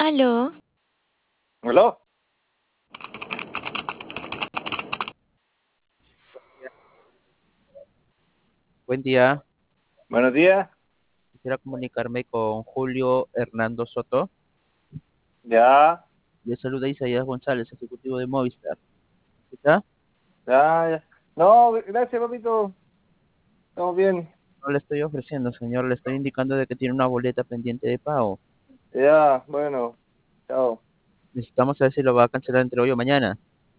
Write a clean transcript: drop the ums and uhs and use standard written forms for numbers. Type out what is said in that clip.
Aló, ¿Aló? Buen día, Buenos días. quisiera comunicarme con Julio Hernando Soto. Ya, Le saluda Isaías González, ejecutivo de Movistar. ¿Escucha? ya. No, gracias, papito. Estamos bien. No le estoy ofreciendo, señor, le estoy indicando de que tiene una boleta pendiente de pago. Ya, bueno. Chao. Necesitamos saber si lo va a cancelar entre hoy o mañana.